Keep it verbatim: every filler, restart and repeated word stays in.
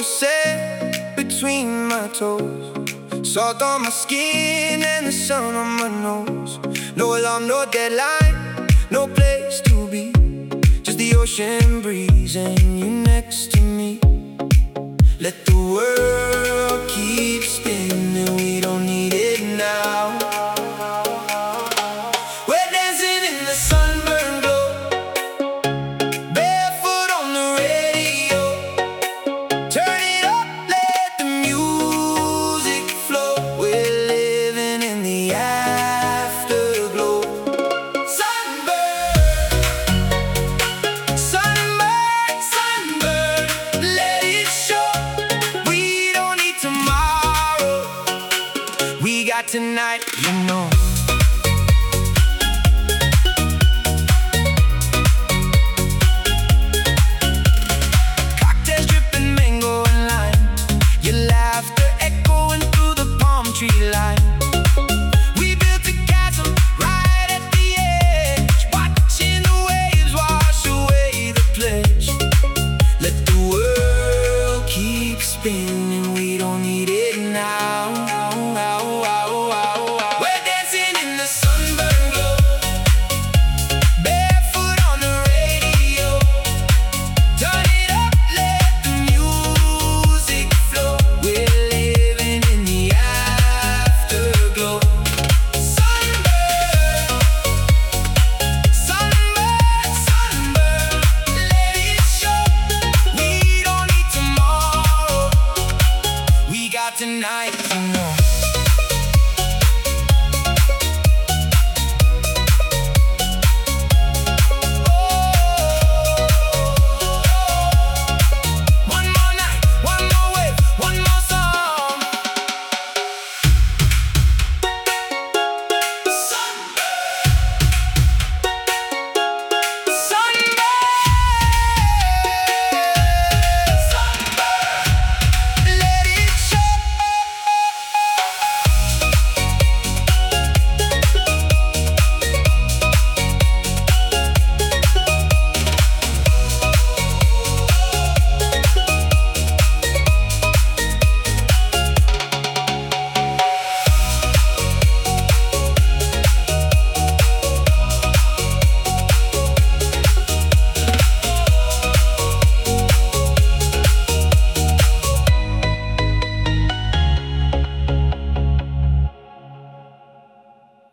to set between my toes. Salt on my skin and the sun on my nose. No alarm, no deadline, no place to be. Just the ocean breeze and you next to me. Let the world keep spinning, we don't need it now. We're dancing in the sunburn glow, barefoot on the radio. Turn it up, let the music flow. We're living in the afterglow. Sunburn, sunburn, sunburn, let it show. We don't need tomorrow, we got tonight, you know. Cocktails dripping mango and lime, your laughter echoing through the palm tree line. We built a castle right at the edge, watching the waves wash away the pledge. Let the world keep spinning, we don't need it now. We're dancing in the sunburn glow, barefoot on the radio. Turn it up, let the music flow. We're living in the afterglow. Sunburn, sunburn, sunburn, let it show. We don't need tomorrow, we got tonight.